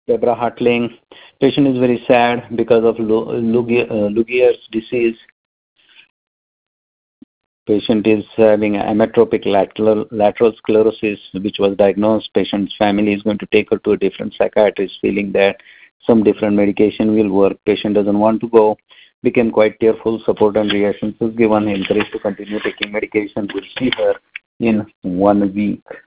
Deborah Hartling. Patient is very sad because of Lugier's disease. Patient is having amyotrophic lateral sclerosis, which was diagnosed. Patient's family is going to take her to a different psychiatrist, feeling that some different medication will work. Patient doesn't want to go. Became quite tearful. Support and reassurances given. Encouraged to continue taking medication. We'll see her in 1 week.